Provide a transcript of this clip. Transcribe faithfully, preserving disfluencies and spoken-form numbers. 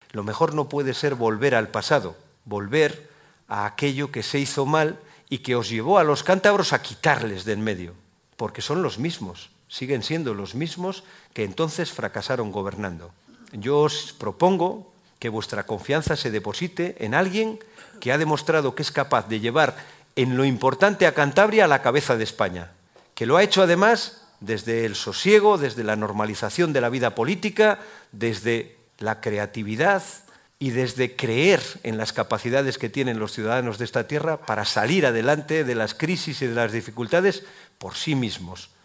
Lo mejor no puede ser volver al pasado, volver a aquello que se hizo mal y que os llevó a los cántabros a quitarles de en medio, porque son los mismos, siguen siendo los mismos que entonces fracasaron gobernando. Yo os propongo que vuestra confianza se deposite en alguien que ha demostrado que es capaz de llevar en lo importante a Cantabria a la cabeza de España, que lo ha hecho además desde el sosiego, desde la normalización de la vida política, desde la creatividad y desde creer en las capacidades que tienen los ciudadanos de esta tierra para salir adelante de las crisis y de las dificultades por sí mismos.